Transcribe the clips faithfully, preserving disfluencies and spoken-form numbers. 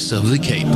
Voice of the Cape.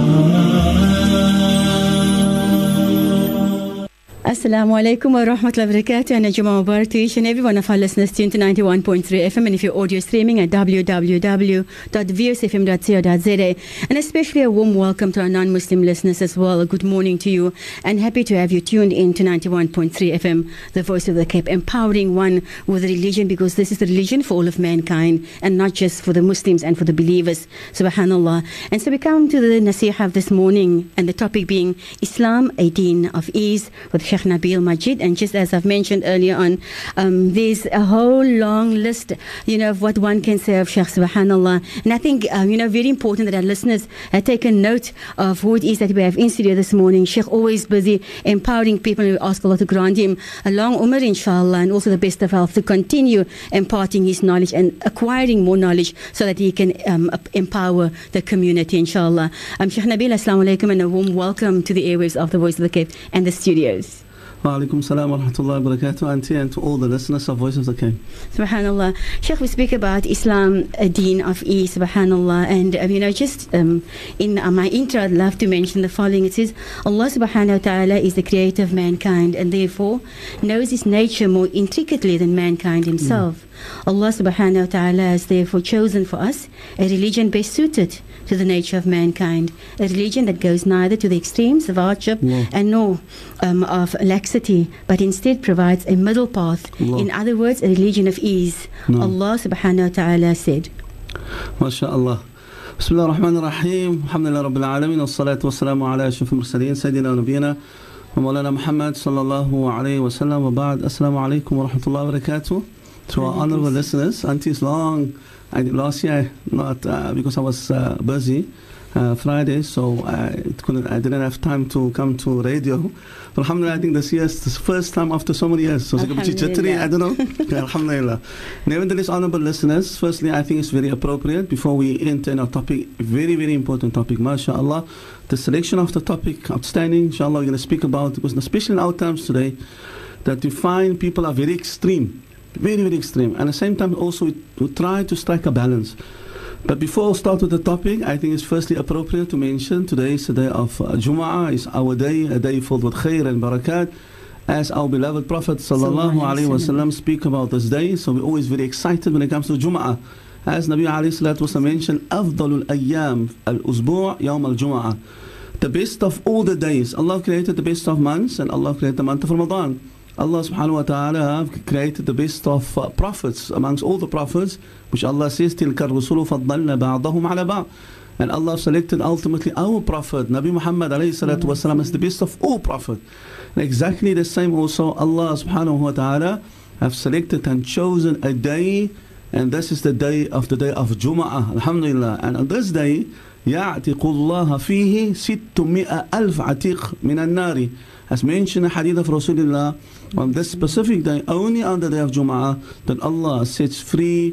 Assalamu alaikum wa rahmatullahi wa barakatuh, and a Jummah Mubarak to each and every one of our listeners tuned to ninety-one point three F M, and if you're audio streaming at w w w dot v o s f m dot co dot z a. And especially a warm welcome to our non-Muslim listeners as well. A good morning to you, and happy to have you tuned in to ninety-one point three F M, the Voice of the Cape, empowering one with religion, because this is the religion for all of mankind and not just for the Muslims and for the believers. Subhanallah. And so we come to the Nasiha of this morning, and the topic being Islam, a deen of ease, with Sheikh Nabil Majid. And just as I've mentioned earlier on, um, there's a whole long list, you know, of what one can say of Sheikh, subhanallah. And I think, um, you know, very important that our listeners have taken note of who it is that we have in studio this morning. Sheikh always busy empowering people, and we ask Allah to grant him a long umr, inshallah, and also the best of health to continue imparting his knowledge and acquiring more knowledge so that he can um, empower the community, inshallah. Um, Sheikh Nabil, assalamu alaikum, and a warm welcome to the airwaves of the Voice of the Cape and the studios. Wa alaikum salam wa rahmatullahi wa barakatuh, Auntie, and to all the listeners of Voice of the Cape. Subhanallah. Sheikh, we speak about Islam, a deen of ease, subhanallah. And, uh, you know, just um, in uh, my intro, I'd love to mention the following. It says, Allah subhanahu wa ta'ala is the creator of mankind and therefore knows his nature more intricately than mankind himself. Mm. Allah subhanahu wa ta'ala has therefore chosen for us a religion best suited to the nature of mankind, a religion that goes neither to the extremes of hardship yeah. and nor um, of laxity, but instead provides a middle path. Allah. In other words, a religion of ease. No. Allah subhanahu wa ta'ala said, MashaAllah. Bismillah ar-Rahman ar-Rahim. Alhamdulillah Rabbil Alameen. As-salatu was-salamu ala ashrafil mursaleen. Sayyidina wa nabiyina wa maulana Muhammad sallallahu alayhi wa sallam. Wa ba'd. Assalamu alaikum wa rahmatullahi wa barakatuh. To our honorable listeners, Auntie's long, I did last year, not uh, because I was uh, busy uh, Friday, so I couldn't, I didn't have time to come to radio. But alhamdulillah, I think this year is the first time after so many years. So it's a bit jittery, I don't know. Yeah, alhamdulillah. Nevertheless, honorable listeners, firstly, I think it's very appropriate before we enter in our topic, very, very important topic, mashallah. The selection of the topic, outstanding, inshallah, we're going to speak about, because especially in our times today, that we find people are very extreme. Very, very extreme. And at the same time, also, we, we try to strike a balance. But before I start with the topic, I think it's firstly appropriate to mention today is the day of uh, Jum'ah, is our day, a day filled with khair and barakat. As our beloved Prophet sallallahu alaihi wasallam speak about this day, so we're always very excited when it comes to Jum'ah. As Nabi alayhi salatu wasallam mentioned, أفضل الأيام الأسبوع يوم الجمعة. The best of all the days. Allah created the best of months, and Allah created the month of Ramadan. Allah subhanahu wa ta'ala created the best of uh, prophets amongst all the prophets, which Allah says, تِلْكَ الرُّسُلُ فَضَّلْنَا بَعْضَهُمْ عَلَى بَعْضٍ. And Allah selected ultimately our prophet, Nabi Muhammad alayhi salatu wasalam, as the best of all prophets. And exactly the same also, Allah subhanahu wa ta'ala have selected and chosen a day, and this is the day of the day of Jum'ah, alhamdulillah. And on this day, يَعْتِقُ اللَّهَ فِيهِ سِتُّمِئَ أَلْفَ عَتِيقٍ مِنَ النَّارِ. As mentioned in the hadith of Rasulullah, on this specific day, only on the day of Jum'ah, that Allah sets free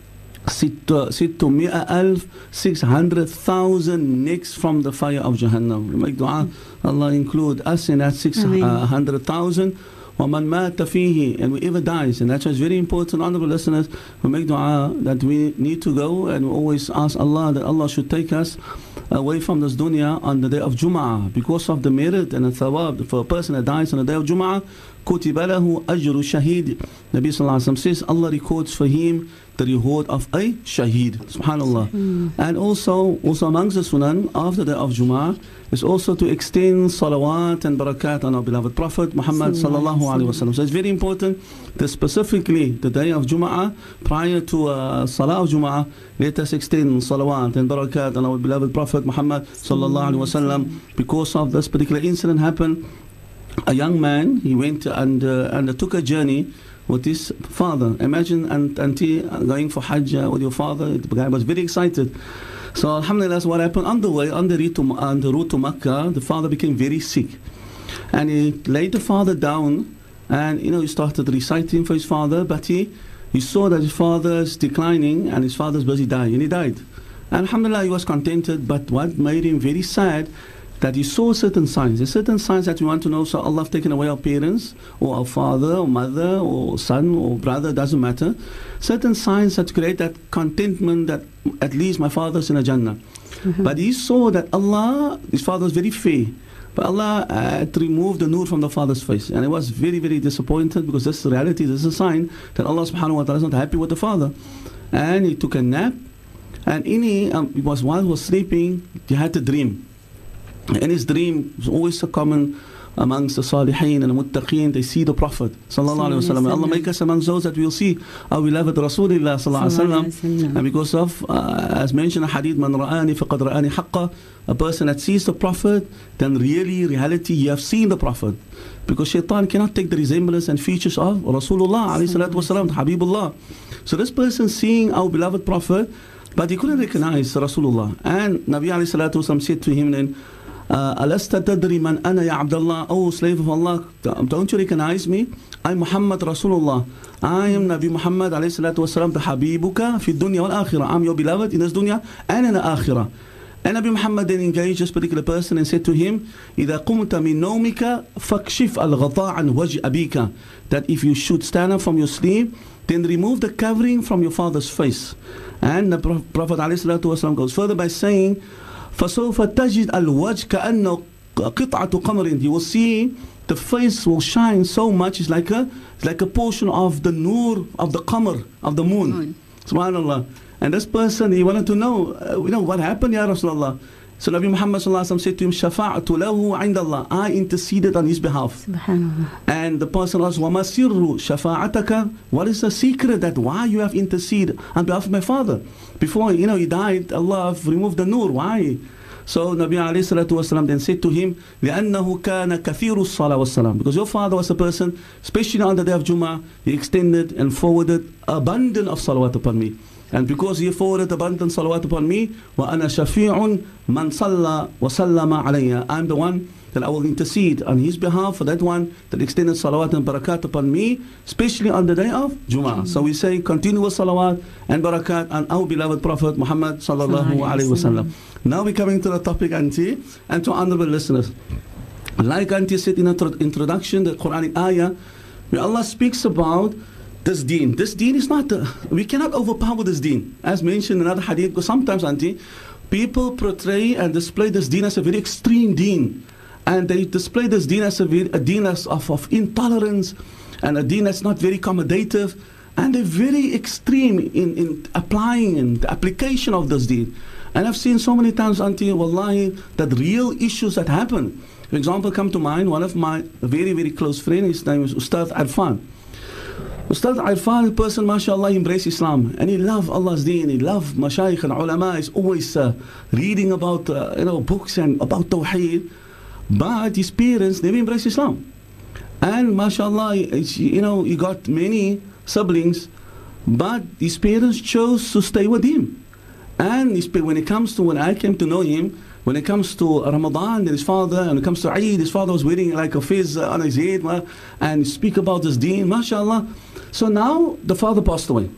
ستمائة ألف, six hundred thousand necks from the fire of Jahannam. We make dua, Allah include us in that six hundred thousand. وَمَنْ مَاتَ فِيهِ, and whoever dies. And that's why it's very important, honorable listeners, we make dua that we need to go, and we always ask Allah that Allah should take us away from this dunya on the day of Jum'ah, because of the merit and the thawab for a person that dies on the day of Jum'ah. كُتِبَ لَهُ أَجْرُ الشَّهِيدِ. Nabi sallallahu alaihi wasallam says Allah records for him the reward of a shaheed. Subhanallah. Mm. And also, also amongst the sunan after the day of Jum'ah is also to extend salawat and barakat on our beloved Prophet Muhammad sallallahu alaihi wasallam. So it's very important that specifically the day of Jum'ah, prior to uh, Salah of Jum'ah, let us extend salawat and barakat on our beloved Prophet Muhammad sallallahu alaihi wasallam. Because of this particular incident happened, a young man, he went and uh, undertook a journey with his father. Imagine and auntie going for Hajj with your father. The guy was very excited. So alhamdulillah, what happened on the way, on the route to, on the route to Makkah, the father became very sick. And he laid the father down, and you know, he started reciting for his father, but he, he saw that his father is declining and his father's busy dying, and he died. And alhamdulillah, he was contented, but what made him very sad, that he saw certain signs. There's certain signs that we want to know. So Allah have taken away our parents, or our father, or mother, or son, or brother, doesn't matter. Certain signs that create that contentment that at least my father's in a Jannah. Mm-hmm. But he saw that Allah, his father was very fair. But Allah had to remove the nur from the father's face. And he was very, very disappointed because this is reality, this is a sign that Allah subhanahu wa ta'ala is not happy with the father. And he took a nap. And in he, um, it was while he was sleeping, he had a dream. And his dream was always so common amongst the Salihin and the Muttaqeen. They see the Prophet sallallahu alaihi wasallam. Allah make us amongst those that will see our beloved Rasulullah sallallahu alaihi wasallam. And because of, uh, as mentioned in hadith, man ra'ani faqad ra'ani haqqa, a person that sees the Prophet, then really, reality, you have seen the Prophet. Because shaitan cannot take the resemblance and features of Rasulullah alayhi salatu wasalam, Habibullah. So this person seeing our beloved Prophet, but he couldn't recognize Rasulullah. And Nabi alayhi salatu wasalam said to him then, Alasta tadri man ana ya Abdullah, oh slave of Allah, don't you recognize me? I'm Muhammad Rasulullah. I am Nabi Muhammad alayhi salatu wasalam, the Habibuka fi dunya wal akhirah. I'm your beloved in this dunya and in the akhirah. And Nabi Muhammad then engaged this particular person and said to him, إِذَا قُمْتَ مِن نَوْمِكَ فَاكْشِفْ الْغَطَاءَ عَنْ وَجْهِ أَبِيكَ. That if you should stand up from your sleep, then remove the covering from your father's face. And the Prophet ﷺ goes further by saying, فَسَوْفَ تَجِدْ الْوَجْهِ كَأَنَّ قِطْعَةُ قَمَرٍ. You will see the face will shine so much, it's like a, it's like a portion of the nur of the qamar, of the moon. moon. Subhanallah. And this person, he wanted to know, uh, you know, what happened, Ya Rasulullah. So Nabi Muhammad sallallahu alaihi wasallam said to him, Shafa'atu lahu indallah. I interceded on his behalf. Subhanallah. And the person asked, Wa masirru shafa'ataka. What is the secret that why you have interceded on behalf of my father? Before, you know, he died, Allah removed the nur. Why? So Nabi alayhi salatu wasalam then said to him, لأنه كان كثير الصلاة والسلام. Because your father was a person, especially on the day of Jummah, he extended and forwarded abundant of salawat upon me. And because he forwarded abundant salawat upon me, وَأَنَا شَفِيعٌ مَنْ صَلَّى وَسَلَّمَ عَلَيَّ. I'm the one that I will intercede on his behalf for that one that extended salawat and barakat upon me, especially on the day of Jummah. Mm. So we say continuous salawat and barakat on our beloved Prophet Muhammad sallallahu alaihi wasallam. Now we're coming to the topic, Auntie, and to honorable listeners. Like Auntie said in the introduction, the Quranic ayah, where Allah speaks about this deen. This deen is not, uh, we cannot overpower this deen. As mentioned in another hadith, because sometimes, Auntie, people portray and display this deen as a very extreme deen. And they display this deen as a, very, a deen as of, of intolerance and a deen that's not very accommodative. And they're very extreme in, in applying and the application of this deen. And I've seen so many times, Auntie, wallahi, that real issues that happen. For example, come to mind, one of my very, very close friends, his name is Ustad Arfan. Ustad Arfan, a person, mashallah, he embraced Islam. And he loved Allah's deen, he loved mashayikh and ulama. He's always uh, reading about, uh, you know, books and about tawheed. But his parents never embraced Islam. And mashallah, you know, he got many siblings, but his parents chose to stay with him. And when it comes to, when I came to know him, when it comes to Ramadan and his father, and when it comes to Eid, his father was wearing like a fez on his head and speak about this deen, mashallah. So now the father passed away.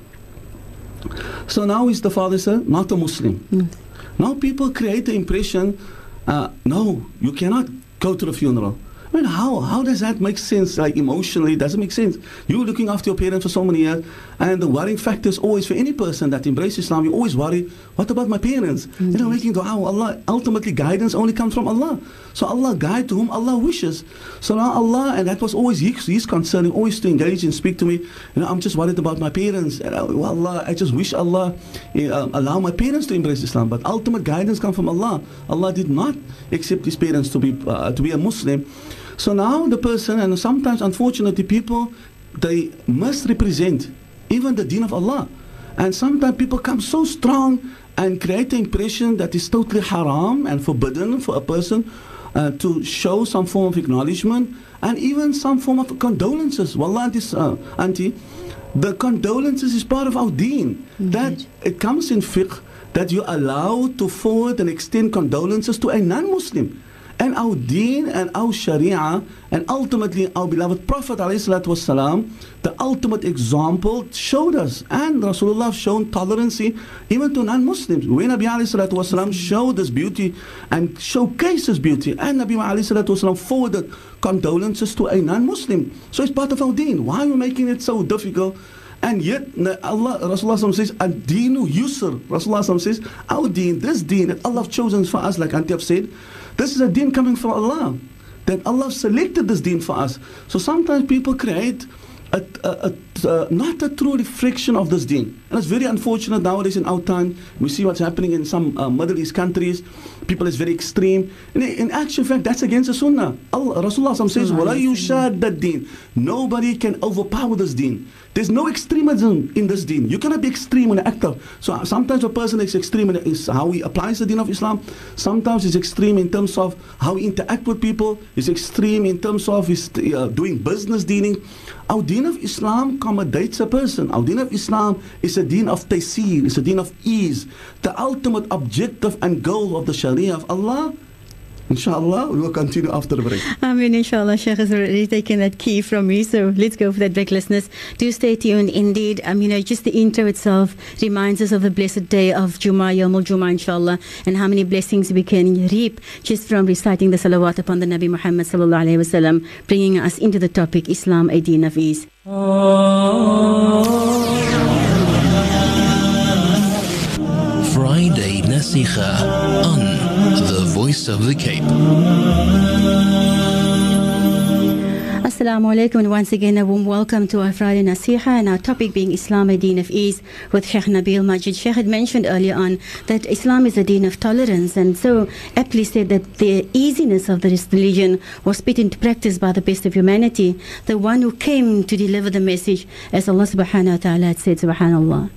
So now is the father sir, not a Muslim. Mm. Now people create the impression, uh, no, you cannot go to the funeral. I mean, how, how does that make sense? Like emotionally, it doesn't make sense. You're looking after your parents for so many years, and the worrying factor is always for any person that embraces Islam, you always worry, what about my parents? Mm-hmm. You know, making dua, Allah, ultimately guidance only comes from Allah. So Allah guides to whom Allah wishes. So now Allah, and that was always his, his concern, he always to engage and speak to me, you know, I'm just worried about my parents. And I, well, Allah, I just wish Allah uh, allow my parents to embrace Islam. But ultimate guidance comes from Allah. Allah did not accept his parents to be, uh, to be a Muslim. So now the person, and sometimes unfortunately people, they misrepresent even the deen of Allah. And sometimes people come so strong and create the impression that it's totally haram and forbidden for a person uh, to show some form of acknowledgement and even some form of condolences. Wallah, this, uh, Auntie, the condolences is part of our deen. Mm-hmm. That it comes in fiqh that you're allowed to forward and extend condolences to a non-Muslim. And our deen and our sharia and ultimately our beloved Prophet ﷺ, the ultimate example showed us, and Rasulullah shown tolerance even to non-Muslims. When Nabi ﷺ showed this beauty and showcased this beauty, and Nabi ﷺ forwarded condolences to a non-Muslim. So it's part of our deen. Why are we making it so difficult? And yet, Allah, Rasulullah says, Ad-deenu yusr. Rasulullah says, our deen, this deen that Allah has chosen for us, like Auntie have said, this is a deen coming from Allah. That Allah selected this deen for us. So sometimes people create a, a, a, a, not a true reflection of this deen. And it's very unfortunate nowadays in our time. We see what's happening in some uh, Middle East countries. People is very extreme. And in actual fact, that's against the Sunnah. Allah, Rasulullah says, وَلَا يُشَادَ الدِّينِ. Nobody can overpower this deen. There's no extremism in this deen. You cannot be extreme in an act of. So sometimes a person is extreme in how he applies the deen of Islam. Sometimes he's extreme in terms of how he interact with people. He's extreme in terms of his uh, doing business dealing. Our deen of Islam accommodates a person. Our deen of Islam is a deen of taysir, it's a deen of ease. The ultimate objective and goal of the Sharia of Allah. Inshallah, we will continue after the break. I mean, inshallah, Sheikh has already taken that key from me. So let's go for that break, listeners. Do stay tuned. Indeed, um, you know, just the intro itself reminds us of the blessed day of Jummah, Yawmul Jummah, inshallah, and how many blessings we can reap just from reciting the salawat upon the Nabi Muhammad sallallahu alayhi wasallam, bringing us into the topic, Islam, a deen of ease. Friday Nasikha on The Voice of the Cape. Assalamu alaikum, and once again a warm welcome to our Friday Nasiha, and our topic being Islam, a deen of ease, with Sheikh Nabil Majid. Sheikh had mentioned earlier on that Islam is a deen of tolerance, and so aptly said that the easiness of this religion was put into practice by the best of humanity, the one who came to deliver the message, as Allah subhanahu wa ta'ala had said, subhanallah.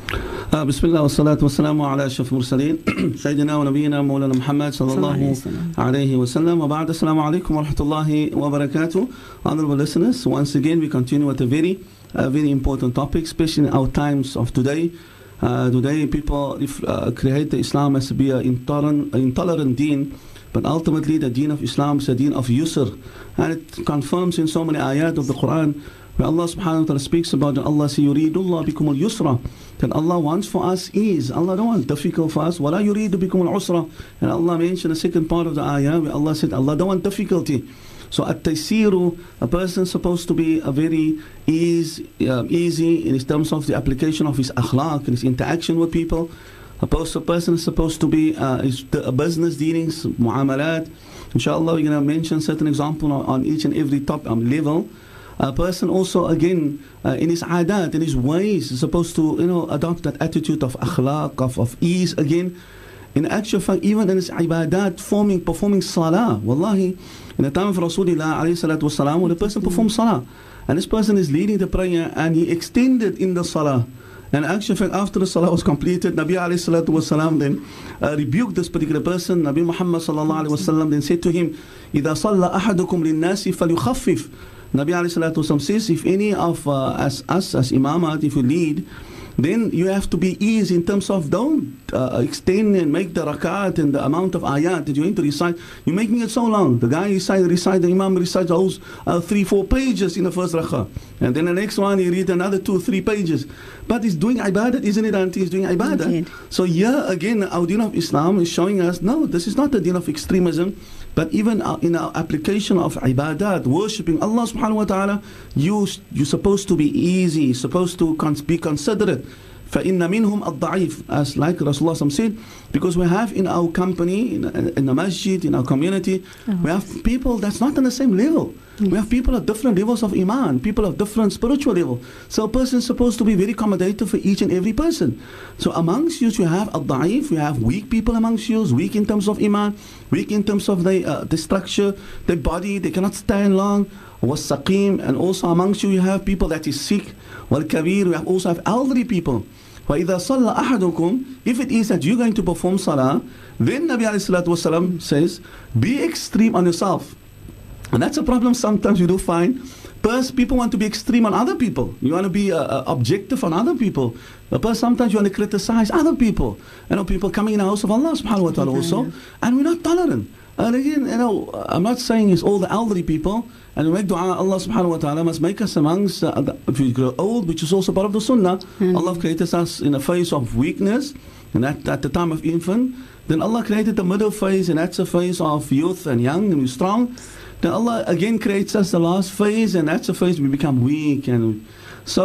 Uh, Bismillah wa salatu wa salamu ala ashraf mursaleen Sayyidina wa Nabiyina Mawlana Muhammad sallallahu alayhi wa sallam wa ba'd. Assalamu alaikum wa rahmatullahi wa barakatuh. Honorable listeners, once again we continue with a very uh, very important topic, especially in our times of today. Uh, today people uh, create the Islam as to be an intolerant, intolerant deen, but ultimately the deen of Islam is a deen of yusr, and it confirms in so many ayat of the Quran where Allah subhanahu wa ta'ala speaks about that Allah say, yuridullah bikum al-yusra, that Allah wants for us ease. Allah don't want difficult for us. وَلَا يُرِيدُ بِكُمُ الْعُسْرَ. And Allah mentioned the second part of the ayah where Allah said, Allah don't want difficulty. So at-taysiru, a person is supposed to be a very ease, uh, easy in terms of the application of his akhlaq and his interaction with people. A person is supposed to be uh, his business dealings, mu'amalat. Inshallah, we're going to mention certain examples on, on each and every top um, level. A person also, again, uh, in his adat, in his ways, is supposed to, you know, adopt that attitude of akhlaq, of, of ease, again. In actual fact, even in his ibadat, forming, performing salah, wallahi, in the time of Rasulullah alayhi salatu wasalam, when a person performs salah, and this person is leading the prayer, and he extended in the salah, and actually, fact, after the salah was completed, Nabi alayhi salatu wasalam then uh, rebuked this particular person. Nabi Muhammad sallallahu alayhi wasallam then said to him, إِذَا صَلَّى أَحَدُكُمْ لِلنَّاسِ فَلْيُخَفِّفْ. Nabi alayhi salatu wasallam says, if any of uh, us, us as imamat, if you lead, then you have to be easy in terms of don't uh, extend and make the rakat and the amount of ayat that you're going to recite. You're making it so long. The guy recite, recite the imam recites those uh, three, four pages in the first rakah. And then the next one he read another two, three pages. But he's doing ibadat, isn't it, auntie? He's doing ibadat. Indeed. So here again, our deen of Islam is showing us, no, this is not the deen of extremism. But even in our application of ibadat, worshipping Allah subhanahu wa ta'ala, you, you're supposed to be easy, supposed to be considerate. فَإِنَّ مِنْهُمْ الضَّعِيفِ, as like Rasulullah said, because we have in our company, in, in the masjid, in our community, oh. we have people that's not on the same level. Yes. We have people at different levels of iman, people of different spiritual level. So a person is supposed to be very accommodative for each and every person. So amongst you, you have al-da'if, you have weak people amongst you, weak in terms of iman, weak in terms of the, uh, the structure, the body, they cannot stand long, was-saqim, and also amongst you, you have people that is sick, wal-kabir, we have also have elderly people. وَإِذَا صَلَّى أَحَدُكُمْ, if it is that you're going to perform salah, then Nabi alayhi salatu wasalam says, be extreme on yourself. And that's a problem sometimes you do find. First, people want to be extreme on other people. You want to be uh, uh, objective on other people. But sometimes you want to criticize other people. You know, people coming in the house of Allah subhanahu wa ta'ala also. And we're not tolerant. And again, you know, I'm not saying it's all the elderly people. And we make dua, Allah subhanahu wa ta'ala must make us amongst, uh, the, if we grow old, which is also part of the sunnah. Mm. Allah created us in a phase of weakness. And at, at the time of infant. Then Allah created the middle phase, and that's a phase of youth and young and strong. Then Allah again creates us the last phase, and that's a phase we become weak. And so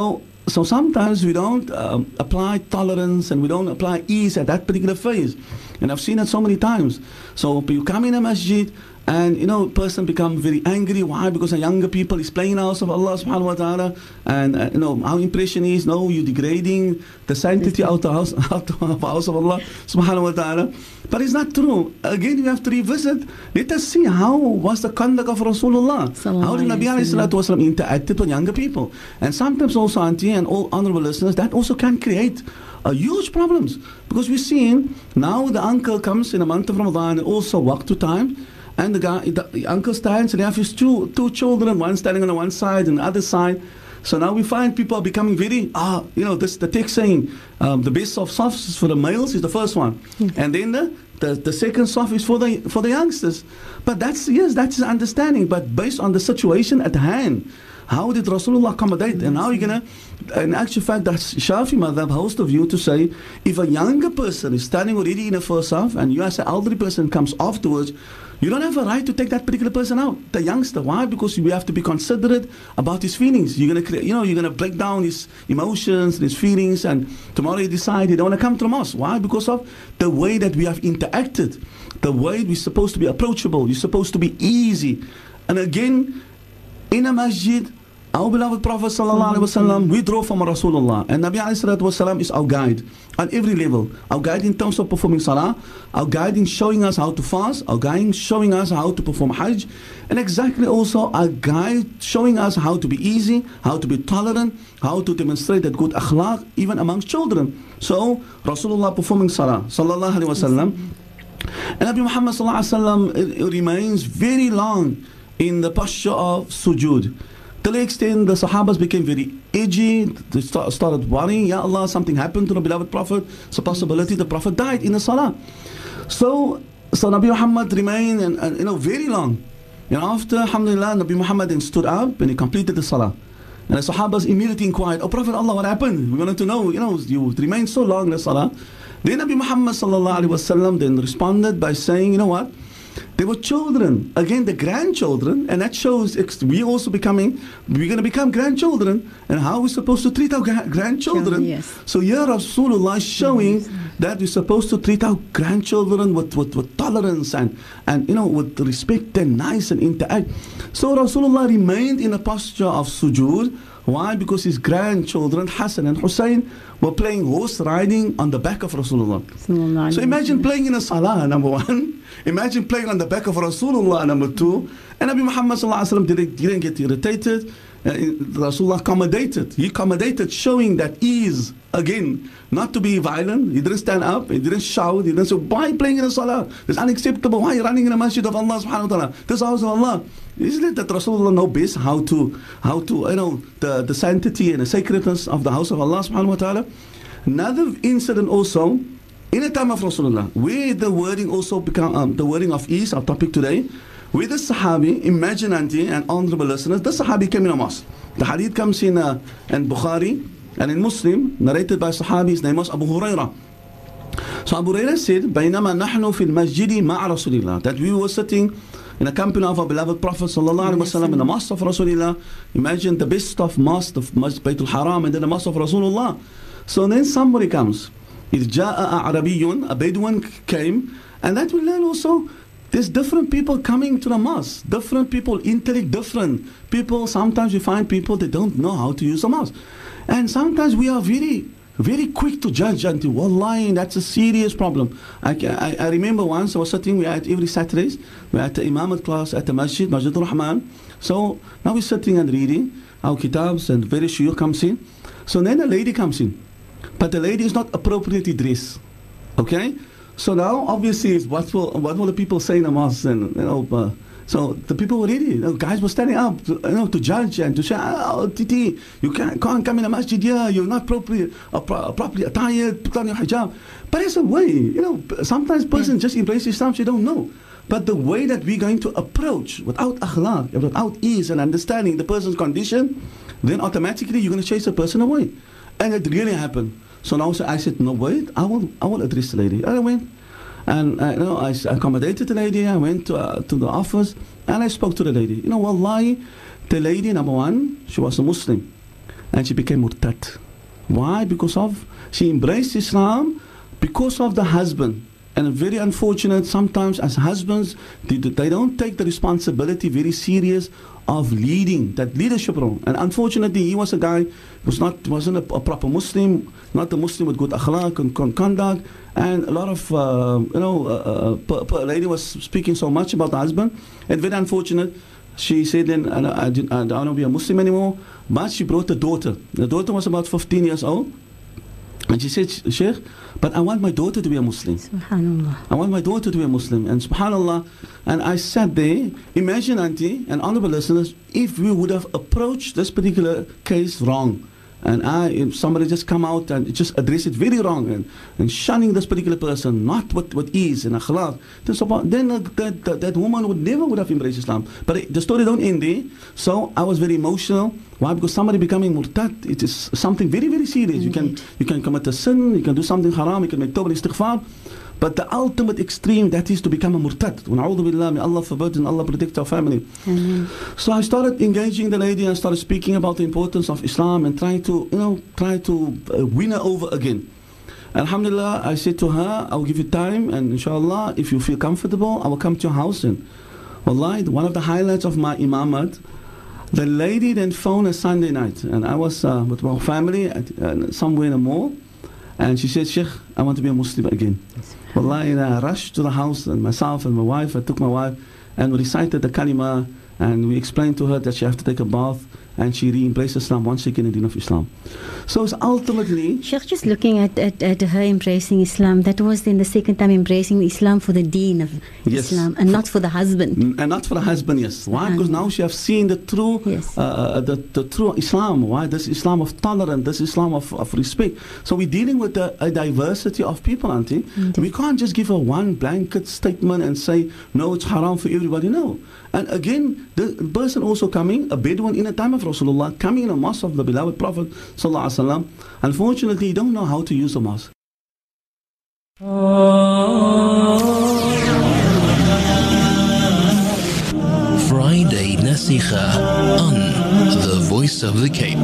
so sometimes we don't um, apply tolerance and we don't apply ease at that particular phase. And I've seen it so many times. So you come in a masjid, and you know, person become very angry. Why? Because the younger people is playing house of Allah subhanahu wa ta'ala, and uh, you know, our impression is, no, you're degrading the sanctity out of house, out of house of Allah subhanahu wa ta'ala. But it's not true. Again, you have to revisit. Let us see how was the conduct of Rasulullah. How did Nabi alayhi salatu wasalam interacted with younger people? And sometimes also, auntie and all honorable listeners, that also can create uh, huge problems. Because we're seeing now the uncle comes in a month of Ramadan, also walk to time. And the guy, the, the uncle stands, and they have his two, two children, one standing on the one side and the other side. So now we find people are becoming very, ah, you know, this the text saying um, the best of softs for the males is the first one. Mm-hmm. And then the, the, the second soft is for the, for the youngsters. But that's, yes, that's his understanding. But based on the situation at hand, how did Rasulullah accommodate? Mm-hmm. And how are you going to, in actual fact, that Shafi Madhab holds the view to say, if a younger person is standing already in a first half, and you as an elderly person comes afterwards, you don't have a right to take that particular person out, the youngster. Why? Because we have to be considerate about his feelings. You're gonna, you know, you're gonna break down his emotions, his feelings, and tomorrow you decide you don't want to come to the mosque. Why? Because of the way that we have interacted, the way we're supposed to be approachable. You're supposed to be easy. And again, in a masjid, our beloved Prophet sallallahu alaihi wasallam, we draw from Rasulullah, and Nabi alayhi salatu wasallam is our guide on every level. Our guide in terms of performing salah, our guide in showing us how to fast, our guide in showing us how to perform hajj, and exactly also our guide showing us how to be easy, how to be tolerant, how to demonstrate that good akhlaq even amongst children. So Rasulullah performing salah sallallahu alaihi wasallam, and Nabi Muhammad sallallahu alaihi wasallam remains very long in the posture of sujood. To the extent the Sahabas became very edgy, they start, started worrying, Ya Allah, something happened to the beloved Prophet. It's a possibility the Prophet died in the Salah. So, so Nabi Muhammad remained and, and, you know, very long. And after, alhamdulillah, Nabi Muhammad then stood up and he completed the Salah. And the Sahabas immediately inquired, oh Prophet Allah, what happened? We wanted to know, you know, you remained so long in the Salah. Then Nabi Muhammad sallallahu alaihi wasallam then responded by saying, you know what? They were children, again the grandchildren, and that shows we also becoming, we're going to become grandchildren, and how we're supposed to treat our gra- grandchildren. Yes. So here Rasulullah is showing yes. that we're supposed to treat our grandchildren with, with, with tolerance and, and, you know, with respect and nice and interact. So Rasulullah remained in a posture of sujood. Why? Because his grandchildren, Hassan and Hussein, were playing horse riding on the back of Rasulullah. So imagine playing in a salah, number one. Imagine playing on the back of Rasulullah, number two. And Nabi Muhammad sallallahu alaihi wasallam didn't, didn't get irritated. Uh, Rasulullah accommodated. He accommodated, showing that ease. Again, not to be violent. He didn't stand up. He didn't shout. He didn't say, why playing in a salah? It's unacceptable. Why are you running in a masjid of Allah subhanahu wa ta'ala? This is the house of Allah. Isn't it that Rasulullah knows best how to, how to, you know, the, the sanctity and the sacredness of the house of Allah subhanahu wa ta'ala? Another incident also, in the time of Rasulullah, where the wording also become, um, the wording of ease, our topic today, with the Sahabi, imagine, auntie and honorable listeners, the Sahabi came in a mosque. The hadith comes in, uh, in Bukhari and in Muslim, narrated by Sahabi, his name was Abu Hurairah. So Abu Hurairah said, بينما نحن في المسجد مع رسول الله, that we were sitting in the company of our beloved Prophet sallallahu alaihi wasallam in the mosque of Rasulullah. Imagine the best of mosque, of Masjid Baytul Haram, and then the mosque of Rasulullah. So then somebody comes. إذ جاء أعربي, a Bedouin came, and that will learn also. There's different people coming to the mosque. Different people, intellect different. People, sometimes we find people that don't know how to use the mosque. And sometimes we are very, very quick to judge until, wallahi, that's a serious problem. I, I, I remember once I was sitting, we had every Saturdays, we had the Imamat class at the Masjid, Masjid Rahman. So now we're sitting and reading our kitabs, and very shuyukh comes in. So then a lady comes in. But the lady is not appropriately dressed. Okay? So now, obviously, what will what will the people say in the mosque? And, you know, uh, so the people were ready. You know, guys were standing up, to, you know, to judge and to say, oh, Titi, you can't, can't come in the masjid here. You're not properly, uh, pro- properly attired. Put on your hijab. But it's a way. You know, sometimes person yeah. just embrace Islam, they don't know. But the way that we're going to approach without akhlaq, without ease and understanding the person's condition, then automatically you're going to chase the person away. And it really happened. So now I said, no, wait, I will, I will address the lady. And I went, and uh, you know, I accommodated the lady. I went to, uh, to the office, and I spoke to the lady. You know, wallahi, the lady, number one, she was a Muslim. and she became murtad. Why? Because of, she embraced Islam because of the husband. And very unfortunate, sometimes as husbands, they, they don't take the responsibility very serious of leading, that leadership role. And unfortunately, he was a guy who was not, wasn't a, a proper Muslim, not a Muslim with good akhlaq and con conduct. And a lot of, uh, you know, uh, uh, a lady was speaking so much about the husband. And very unfortunate, she said, then, I, I, didn't, I don't want to be a Muslim anymore. But she brought a daughter. The daughter was about fifteen years old. And she said, Sheikh, but I want my daughter to be a Muslim. Subhanallah. I want my daughter to be a Muslim. And subhanallah, and I sat there, imagine, auntie, and honorable listeners, if we would have approached this particular case wrong, and I, if somebody just come out and just address it very wrong, and, and shunning this particular person, not with, with ease and akhlaq, then uh, that, that, that woman would never would have embraced Islam. But it, the story don't end there. So I was very emotional. Why? Because somebody becoming murtad, it is something very, very serious. You can, you can commit a sin, you can do something haram, you can make tawbah istighfar. But the ultimate extreme, that is to become a murtad. Na'udhu billah, may Allah forbid and Allah protect our family. Amen. So I started engaging the lady and started speaking about the importance of Islam and trying to, you know, try to uh, win her over again. Alhamdulillah, I said to her, I will give you time, and inshallah, if you feel comfortable, I will come to your house. And wallahi, one of the highlights of my imamat, the lady then phoned a Sunday night, and I was uh, with my family at, uh, somewhere in the mall, and she said, Sheikh, I want to be a Muslim again. Wallahi, and I rushed to the house, and myself and my wife, I took my wife, and we recited the kalima, and we explained to her that she has to take a bath, and she re-embraced Islam once again in the deen of Islam. So it's ultimately... Sheikh, just looking at, at, at her embracing Islam, that was then the second time embracing Islam for the deen of yes. Islam, and not for the husband. And not for the husband, yes. Why? Because now she has seen the true, yes. uh, the, the true Islam. Why? This Islam of tolerance, this Islam of, of respect. So we're dealing with a, a diversity of people, auntie. Mm-hmm. We can't just give her one blanket statement and say, no, it's haram for everybody. No. And again, the person also coming, a Bedouin in a time of Rasulullah, coming in a mosque of the beloved Prophet Sallallahu Alaihi Wasallam, unfortunately, he don't know how to use the mosque. Friday Nasikha on The Voice of the Cape.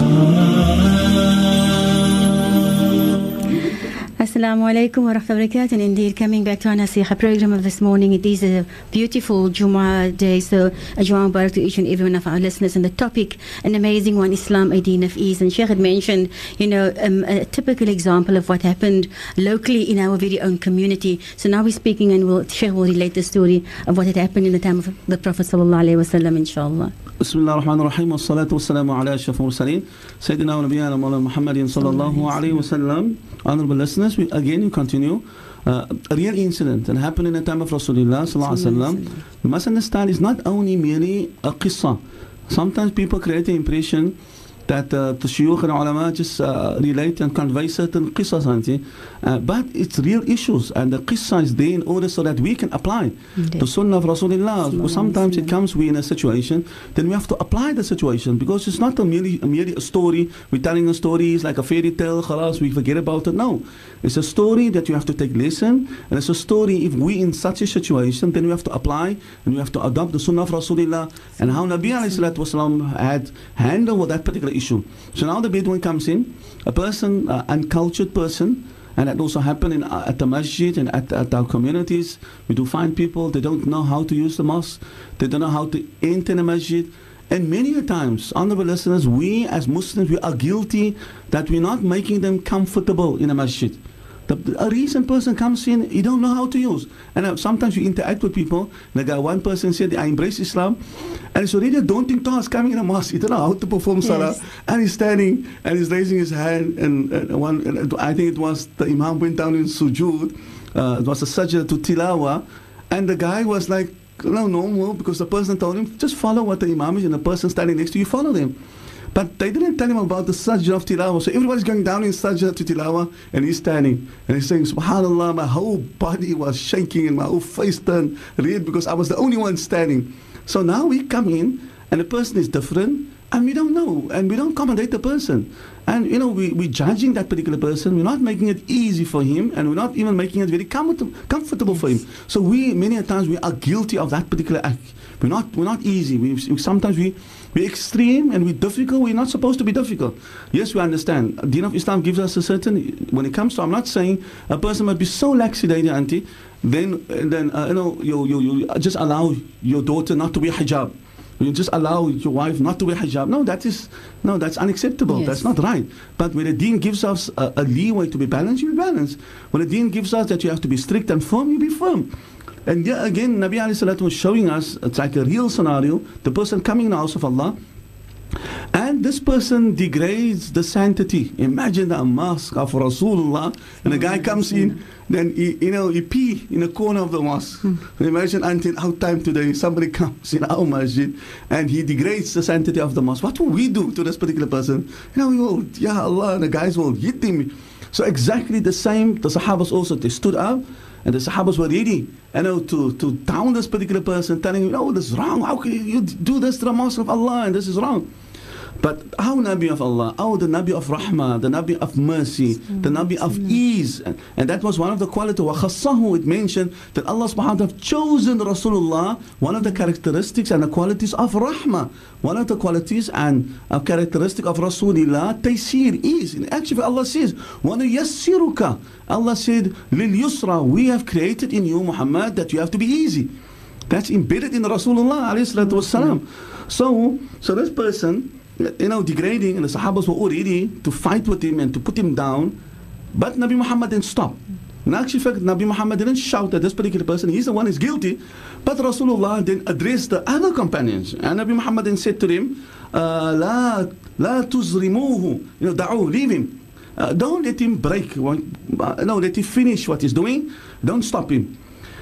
Assalamu alaikum wa rahmatullahi wa barakatuh. And indeed, coming back to our Nasiha program of this morning, it is a beautiful Jummah day, so a Jummah Mubarak to each and every one of our listeners. And the topic, an amazing one, Islam, a deen of ease. And Sheikh had mentioned, you know, um, a typical example of what happened locally in our very own community. So now we're speaking, and we'll, Sheikh will relate the story of what had happened in the time of the Prophet sallallahu alaihi wasallam, inshallah. Bismillah ar-Rahman ar-Rahim, wa salatu wa salamu ala ashrafil mursaleen, Sayyidina wa Nabiyana Mawlana Muhammadin sallallahu alayhi wa sallam. Honorable listeners, we again we continue. Uh, a real incident that happened in the time of Rasulullah sallallahu alaihi wasallam. We must understand it's not only merely a qissa. Sometimes people create the impression that uh, the shuyukh and ulama just uh, relate and convey certain qissas, uh, but it's real issues, and the qissa is there in order so that we can apply Indeed. the sunnah of Rasulullah. Because sometimes it comes, we in a situation, then we have to apply the situation, because it's not a merely, a merely a story, we're telling a story, it's like a fairy tale, khalas, we forget about it. No, it's a story that you have to take lesson, and it's a story, if we in such a situation, then we have to apply, and we have to adopt the sunnah of Rasulullah, and how Nabi alayhi salatu wasalam had handled with that particular issue. So now the Bedouin comes in, a person, uh, uncultured person, and that also happened in, uh, at the masjid and at, at our communities. We do find people, they don't know how to use the mosque, they don't know how to enter the masjid. And many a times, honorable listeners, we as Muslims, we are guilty that we're not making them comfortable in a masjid. The, a recent person comes in, he don't know how to use. And uh, sometimes you interact with people, like uh, one person said, I embrace Islam, and it's already a daunting task coming in a mosque. He don't know how to perform yes. salah, and he's standing, and he's raising his hand, and, and one, and I think it was the Imam went down in sujood, uh, it was a sajda to tilawa, and the guy was like, no, no more, because the person told him, just follow what the Imam is, and the person standing next to you, follow them. But they didn't tell him about the sajda of tilawa. So everybody's going down in sajda to tilawa, and he's standing. And he's saying, subhanallah, my whole body was shaking and my whole face turned red because I was the only one standing. So now we come in, and the person is different, and we don't know, and we don't accommodate the person. And, you know, we, we're judging that particular person. We're not making it easy for him, and we're not even making it very comfortable, comfortable yes. for him. So we, many a times, we are guilty of that particular act. We're not, we're not easy. We, sometimes we, we're extreme and we're difficult. We're not supposed to be difficult. Yes, we understand. Deen of Islam gives us a certain, when it comes to, I'm not saying a person must be so laxitated, auntie, then, then uh, you know, you, you, you just allow your daughter not to wear hijab. You just allow your wife not to wear hijab. No, that is, no, that's unacceptable. Yes. That's not right. But when the deen gives us a, a leeway to be balanced, you be balanced. When the deen gives us that you have to be strict and firm, you be firm. And yeah, again, Nabi alayhi salatu was showing us, it's like a real scenario, the person coming in the house of Allah, and this person degrades the sanctity. Imagine the mosque of Rasulullah, and a guy comes in, then he, you know, he pee in a corner of the mosque. Hmm. Imagine until our time today, somebody comes in our masjid and he degrades the sanctity of the mosque. What will we do to this particular person? You know, we will, Ya Allah, and the guys will hit him. So exactly the same, the Sahabas also, they stood up, and the Sahabas were ready, you know, to, to down this particular person, telling him, no, this is wrong. How can you do this to the mosque of Allah? And this is wrong. But our Nabi of Allah, our the Nabi of Rahmah, the Nabi of mercy, the Nabi of ease, and, and that was one of the qualities. وَخَصَّهُ, it mentioned that Allah subhanahu wa ta'ala have chosen Rasulullah, one of the characteristics and the qualities of Rahmah, one of the qualities and a characteristic of Rasulullah, taysir, ease. And actually Allah says, وَنُيَسِّرُكَ, Allah said, لِلْيُسْرَى, we have created in you, Muhammad, that you have to be easy. That's embedded in Rasulullah alayhi salatu wasalam. So, so this person, you know, degrading, and the Sahabas were all ready to fight with him and to put him down, but Nabi Muhammad didn't stop. In actual fact, Nabi Muhammad didn't shout at this particular person, he's the one who's guilty, but Rasulullah then addressed the other companions, and Nabi Muhammad then said to them, uh, La, la tuzrimuhu, you know, da'u, leave him. Uh, don't let him break, uh, no, let him finish what he's doing, don't stop him.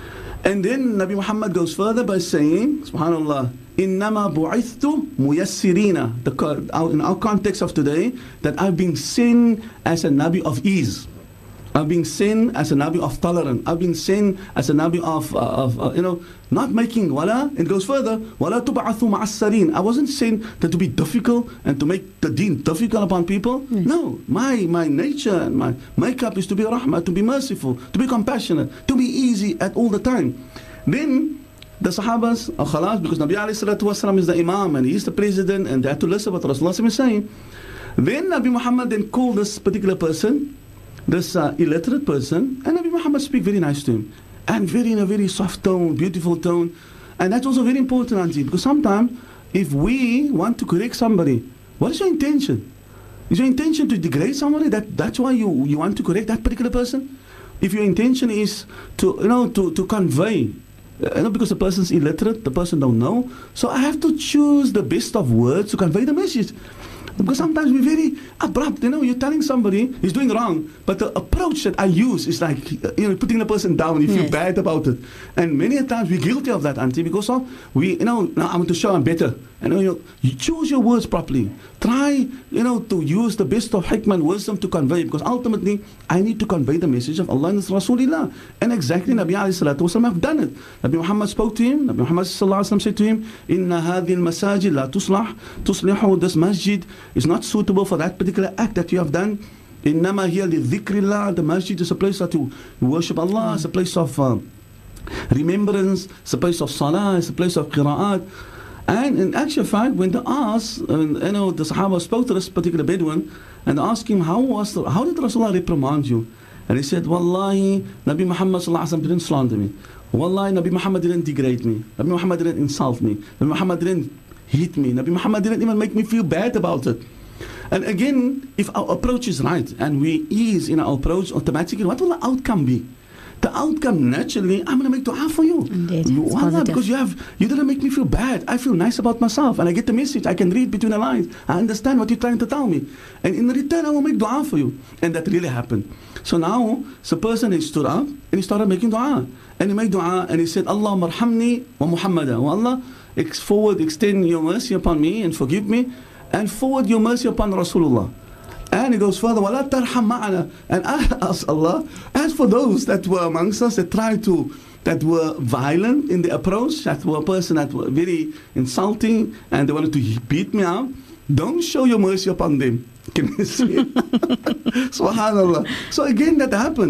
And then Nabi Muhammad goes further by saying, subhanallah, إِنَّمَا بُعِثْتُ مُيَسِّرِينَ, the, in our context of today, that I've been sent as a Nabi of ease. I've been sent as a Nabi of tolerance. I've been sent as a Nabi of, uh, of uh, you know, not making wala. It goes further, وَلَا تُبْعَثُ مَعَسَّرِينَ. I wasn't saying that to be difficult and to make the deen difficult upon people. Yes. No, my my nature and my makeup is to be rahmah, to be merciful, to be compassionate, to be easy at all the time. Then the Sahabas, uh, khalas, because Nabi alayhi salatu wasalam is the Imam and he is the President, and they had to listen what Rasulullah is saying. Then Nabi Muhammad then called this particular person, this uh, illiterate person, and Nabi Muhammad speak very nice to him, and very in a very soft tone, beautiful tone. And that's also very important, Auntie, because sometimes if we want to correct somebody, what is your intention? Is your intention to degrade somebody? That that's why you, you want to correct that particular person? If your intention is to, you know, to, to convey, you know, because the person's illiterate, the person don't know, so I have to choose the best of words to convey the message. Because sometimes we're very abrupt, you know, you're telling somebody he's doing wrong, but the approach that I use is like, you know, putting the person down, you feel yes. bad about it. And many a times we're guilty of that, Auntie, because of, we, you know, now I want to show I'm better. You know, you, you choose your words properly. Try, you know, to use the best of hikmah and wisdom to convey, because ultimately, I need to convey the message of Allah and Rasulullah. And exactly, Nabi alayhi salatu wasalam have done it. Nabi Muhammad spoke to him, Nabi Muhammad sallallahu alayhi wa sallam said to him, Inna hadhi al-masajid la tuslah, tuslihu, this masjid is not suitable for that particular act that you have done. Innama hiya li dhikrillah, the masjid is a place that you worship Allah, it's a place of uh, remembrance, it's a place of salah, it's a place of qira'at. And in actual fact, when they asked, uh, you know, the Sahaba spoke to this particular Bedouin and asked him, how was the, how did Rasulullah reprimand you? And he said, Wallahi, Nabi Muhammad sallallahu alaihi wasallam didn't slander me. Wallahi, Nabi Muhammad didn't degrade me. Nabi Muhammad didn't insult me. Nabi Muhammad didn't hit me. Nabi Muhammad didn't even make me feel bad about it. And again, if our approach is right and we ease in our approach, automatically, what will the outcome be? The outcome, naturally, I'm going to make dua for you. Indeed. You, Allah, because you have, you didn't make me feel bad. I feel nice about myself, and I get the message. I can read between the lines. I understand what you're trying to tell me, and in return, I will make dua for you. And that really happened. So now, the person he stood up and he started making dua, and he made dua, and he said, Allahumma arhamni wa Muhammadan. Oh Allah, ex forward, extend your mercy upon me and forgive me, and forward your mercy upon Rasulullah. And he goes further, وَلَا تَرْحَمْ مَعَنَا. And I ask Allah, as for those that were amongst us that tried to, that were violent in the approach, that were a person that were very insulting, and they wanted to beat me out, don't show your mercy upon them. Can you see? Subhanallah. So again, that happened.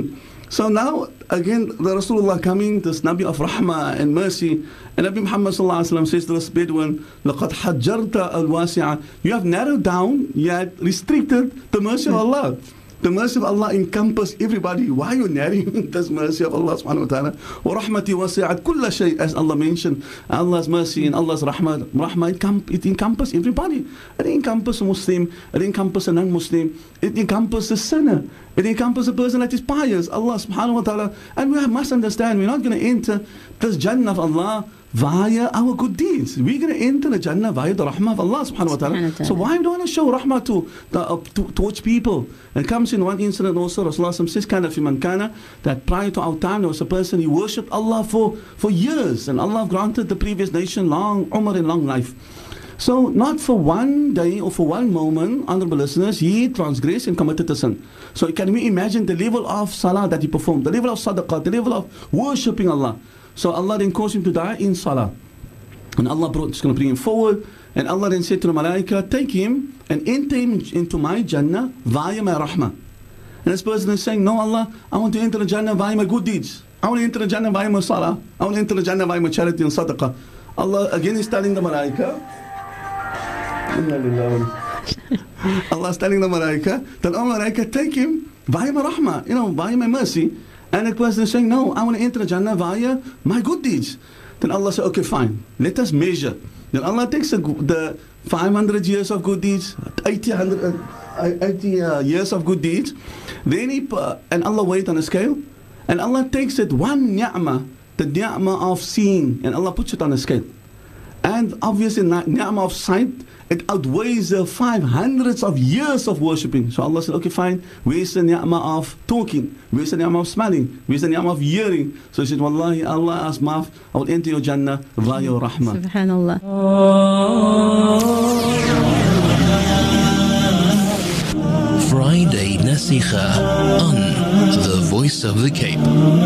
So now, again, the Rasulullah coming, this Nabi of Rahmah and mercy, and Nabi Muhammad sallallahu alaihi wasallam says to this Bedouin, لَقَدْ حَجَّرْتَ الْوَاسِعَ. You have narrowed down, you have restricted the mercy of Allah. The mercy of Allah encompasses everybody. Why are you narrowing this mercy of Allah subhanahu wa ta'ala? وَرَحْمَتِي وَسِعَتْ كُلَّ شَيْء. As Allah mentioned, Allah's mercy and Allah's rahmah, rahmah it encompasses everybody. It encompasses a Muslim, it encompasses a non-Muslim, it encompasses a sinner, it encompasses a person that is pious, Allah subhanahu wa ta'ala. And we must understand, we're not going to enter this Jannah of Allah via our good deeds. We're going to enter the Jannah via the rahmah of Allah subhanahu wa ta'ala. So why do we want to show rahmah to, the, uh, to, towards people? It comes in one incident also, Rasulullah says, kana fi man kana, that prior to our time there was a person, he worshipped Allah for, for years, and Allah granted the previous nation long umrah and long life. So not for one day or for one moment, honorable listeners, he transgressed and committed a sin. So can we imagine the level of salah that he performed, the level of sadaqah, the level of worshipping Allah? So Allah then caused him to die in salah. And Allah brought, is going to bring him forward. And Allah then said to the malaika, take him and enter him into my Jannah via my rahmah. And this person is saying, no Allah, I want to enter the Jannah via my good deeds. I want to enter the Jannah via my salah. I want to enter the Jannah via my charity and sadaqah. Allah again is telling the malaika, Allah is telling the malaika, that oh malaika, take him via my rahmah, you know, via my mercy. And the person is saying, no, I want to enter the Jannah via my good deeds. Then Allah said, okay, fine, let us measure. Then Allah takes the, the five hundred years of good deeds, eighty, eighty uh, years of good deeds. Then he, uh, and Allah weighs on a scale. And Allah takes it one ni'mah, the ni'mah of seeing, and Allah puts it on a scale. And obviously, ni'mah of sight, it outweighs the five hundreds of years of worshipping. So Allah said, okay, fine, where's the ni'mah of talking? Where's the ni'mah of smelling? Where's the ni'mah of hearing? So he said, Wallahi, Allah asked Maaf, I will enter your Jannah via your rahmah. Subhanallah. Friday Nasikha on The Voice of the Cape.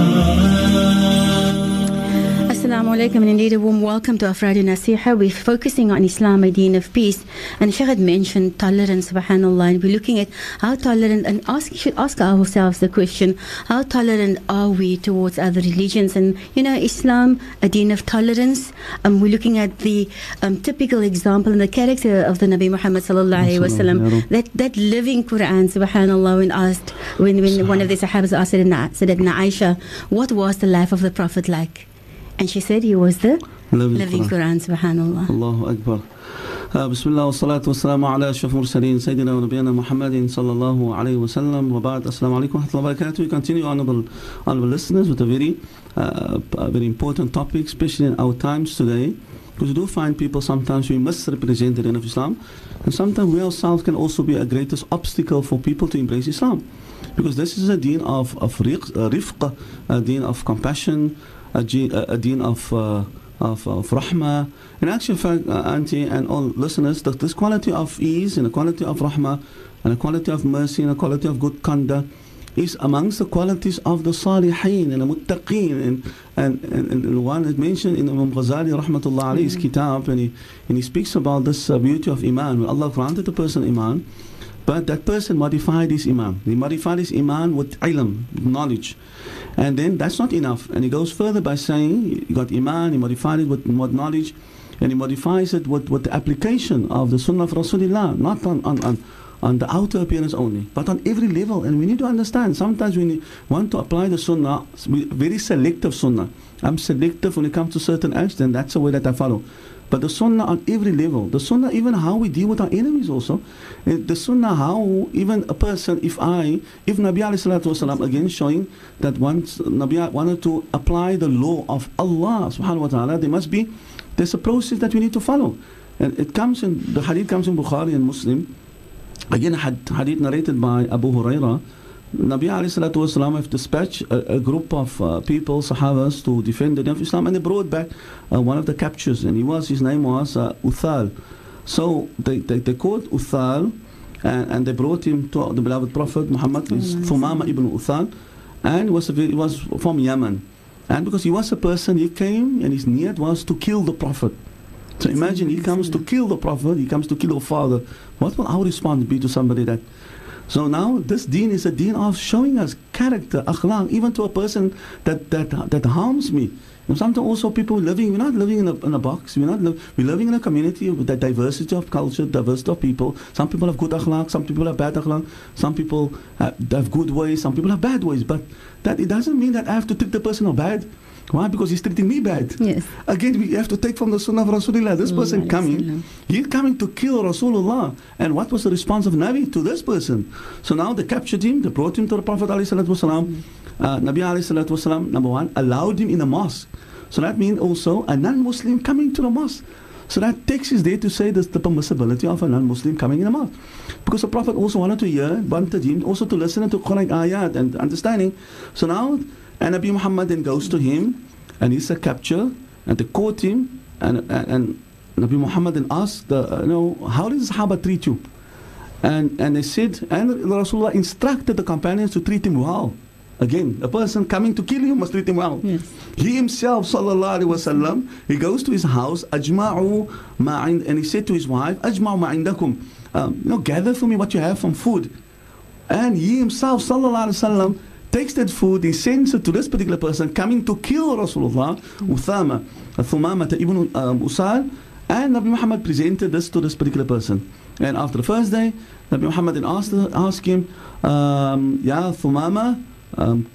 Assalamu alaikum, and indeed a warm welcome to our Friday Nasiha. We're focusing on Islam, a deen of peace, and Shaykh had mentioned tolerance, subhanallah, and we're looking at how tolerant, and ask, should ask ourselves the question, how tolerant are we towards other religions? And you know, Islam, a deen of tolerance. Um, we're looking at the um, typical example and the character of the Nabi Muhammad sallallahu alaihi wasallam, that, that living Quran, subhanallah, when asked, when, when one of the Sahabas asked Sayyidatuna Aisha, what was the life of the Prophet like? And she said he was the living, living Quran. Quran, subhanallah. Allahu Akbar. Uh, Bismillah wa salatu wa salamu ala ashraf mursaleen Sayyidina wa Nabiyana Muhammadin sallallahu alayhi wa sallam wa ba'd. Assalamu alaikum wa rahmatullahi wa barakatuh. We continue, honorable, honorable listeners, with a very, uh, a very important topic, especially in our times today. Because we do find people sometimes we misrepresent the deen of Islam, and sometimes we ourselves can also be a greatest obstacle for people to embrace Islam. Because this is a deen of, of rifq, a deen of compassion, a, a deen of, uh, of, of rahmah. In actual fact, uh, Auntie and all listeners, that this quality of ease and a quality of rahmah and a quality of mercy and a quality of good conduct is amongst the qualities of the salihin and the muttaqeen. And, and, and, and one is mentioned in Imam Ghazali rahmatullah alayhi's kitab, and he, and he speaks about this uh, beauty of iman. When Allah granted the person iman, but that person modified his iman. He modified his iman with ilm, knowledge. And then that's not enough. And he goes further by saying, he got iman, he modified it with, with knowledge, and he modifies it with, with the application of the sunnah of Rasulullah, not on, on, on, on the outer appearance only, but on every level. And we need to understand, sometimes we want to apply the sunnah, very selective sunnah. I'm selective when it comes to certain acts, then that's the way that I follow. But the sunnah on every level, the sunnah even how we deal with our enemies also, the sunnah how even a person, if I, if Nabi alayhi salatu wasalam, again showing that once Nabi wanted to apply the law of Allah subhanahu wa ta'ala, there must be, there's a process that we need to follow. And it comes in, the hadith comes in Bukhari and Muslim, again hadith narrated by Abu Hurairah. Nabi alayhi salatu wasalam have dispatched a, a group of uh, people, Sahabas, to defend the name of Islam, and they brought back uh, one of the captures, and he was, his name was uh, Uthal. So they, they, they called Uthal, and, and they brought him to the beloved Prophet Muhammad, Thumama ibn Uthal, and he was, a, he was from Yemen. And because he was a person, he came, and his need was to kill the Prophet. So imagine, he comes to kill the Prophet, he comes to kill your father. What will our response be to somebody that? So now this deen is a deen of showing us character, akhlaq, even to a person that that that harms me. And sometimes also people living, we're not living in a, in a box. We're not li- we're living in a community with that diversity of culture, diversity of people. Some people have good akhlaq, some people have bad akhlaq, some people have, have good ways, some people have bad ways. But that it doesn't mean that I have to treat the person of bad. Why? Because he's treating me bad. Yes. Again, we have to take from the Sunnah of Rasulullah. This person coming, he's coming to kill Rasulullah. And what was the response of Nabi to this person? So now they captured him, they brought him to the Prophet ﷺ. Uh, Nabi ﷺ, number one, allowed him in the mosque. So that means also a non-Muslim coming to the mosque. So that text is there to say this, the permissibility of a non-Muslim coming in the mosque. Because the Prophet also wanted to hear, wanted him also to listen to Quranic ayat and understanding. So now, and Nabi Muhammad then goes to him, and he's a capture, and they caught him, and, and, and Nabi Muhammad then asked, the, uh, you know, how did the Sahaba treat you? And and they said, and Rasulullah instructed the companions to treat him well. Again, a person coming to kill you must treat him well. Yes. He himself, sallallahu alaihi wasallam, he goes to his house, ajma'u ma'in, and he said to his wife, ajma'u ma'indakum, um, you know, gather for me what you have from food. And he himself, sallallahu alaihi wasallam, takes that food, he sends it to this particular person coming to kill Rasulullah, Uthama, Thumama ibn um, Usal, and Nabi Muhammad presented this to this particular person. And after the first day, Nabi Muhammad then asked, asked him, um, Ya Thumama, um,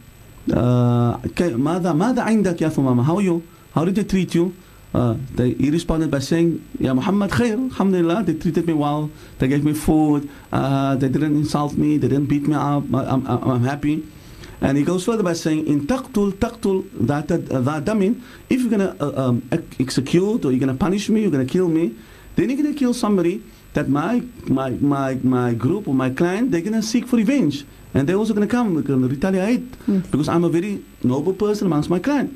uh, ماذا ماذا عندك يا ثمامة? How are you? How did they treat you? Uh, they, he responded by saying, Ya Muhammad khair, alhamdulillah, they treated me well, they gave me food, uh, they didn't insult me, they didn't beat me up, I'm, I'm, I'm happy. And he goes further by saying, in taqtul, taqtul, that damin, if you're going to uh, um, execute or you're going to punish me, you're going to kill me, then you're going to kill somebody that my, my, my, my group or my clan, they're going to seek for revenge. And they're also going to come, they're going to retaliate, yes. Because I'm a very noble person amongst my clan.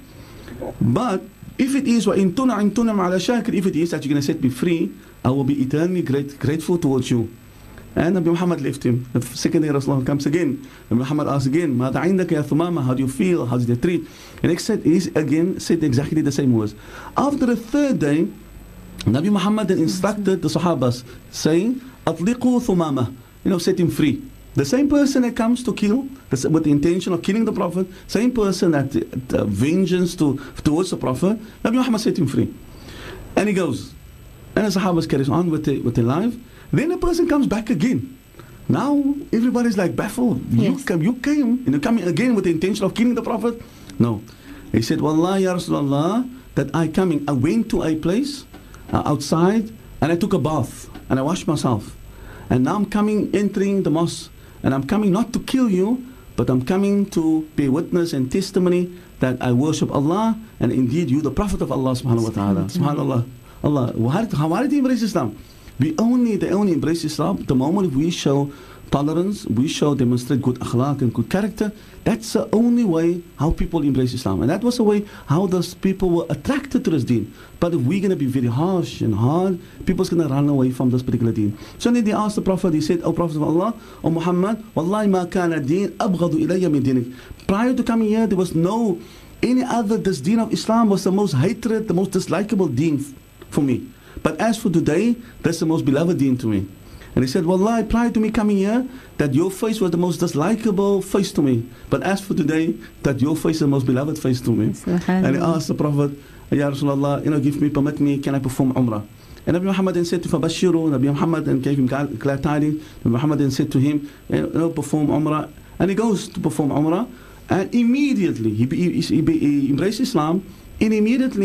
But if it is, وَإِن تُنَعِمْ تُنَعْمْ عَلَى شَاكِرٍ, if it is that you're going to set me free, I will be eternally great, grateful towards you. And Nabi Muhammad left him. The second day Rasulullah comes again. Nabi Muhammad asks again, ماذا عندك يا ثمامة? How do you feel? How did they treat? And he said, he again said exactly the same words. After the third day, Nabi Muhammad then instructed the Sahabas, saying, أطلقوا ثمامة, you know, set him free. The same person that comes to kill, with the intention of killing the Prophet, same person that uh, vengeance to, towards the Prophet, Nabi Muhammad set him free. And he goes. And the Sahabas carries on with, the, with their life. Then the person comes back again. Now everybody's like baffled. Yes. You come, you came, and you coming again with the intention of killing the Prophet? No. He said, Wallahi ya Rasulullah, that I coming, I went to a place uh, outside, and I took a bath, and I washed myself. And now I'm coming, entering the mosque. And I'm coming not to kill you, but I'm coming to be witness and testimony that I worship Allah, and indeed you the Prophet of Allah subhanahu wa ta'ala. Subhanallah. Allah. Why did he embrace Islam? We only, they only embrace Islam the moment we show tolerance, we show, demonstrate good akhlaq and good character. That's the only way how people embrace Islam. And that was the way how those people were attracted to this deen. But if we're going to be very harsh and hard, people's going to run away from this particular deen. So then they asked the Prophet, he said, O Prophet of Allah, O Muhammad, Wallahi ma kana deen abghadu ilayya min dinik. Prior to coming here, there was no, any other, this deen of Islam was the most hatred, the most dislikable deen f- for me. But as for today, that's the most beloved deen to me. And he said, Wallahi, prior to me coming here, that your face was the most dislikable face to me. But as for today, that your face is the most beloved face to me. And he asked the Prophet, Ya Rasulullah, you know, give me, permit me, can I perform Umrah? And Nabi Muhammad then said to Fabashiru, Nabi Muhammad then gave him glad tidings. Nabi Muhammad then said to him, you know, perform Umrah. And he goes to perform Umrah. And immediately, he, he, he, he embraced Islam. And immediately,